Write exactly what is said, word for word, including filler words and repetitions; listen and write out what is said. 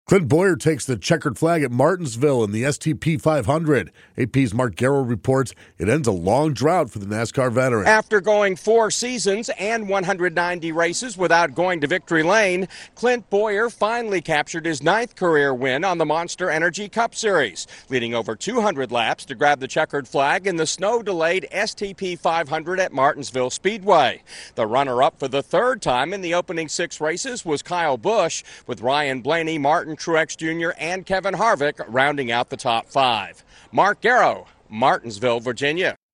Clint Boyer takes the checkered flag at Martinsville in the S T P five hundred. A P's Mark Garrow reports it ends a long drought for the NASCAR veteran. After going four seasons and one hundred ninety races without going to victory lane, Clint Boyer finally captured his ninth career win on the Monster Energy Cup Series, leading over two hundred laps to grab the checkered flag in the snow-delayed S T P five hundred at Martinsville Speedway. The runner-up for the third time in the opening six races was Kyle Busch, with Ryan Blaney, Martin Truex Junior and Kevin Harvick rounding out the top five. Mark Garrow, Martinsville, Virginia.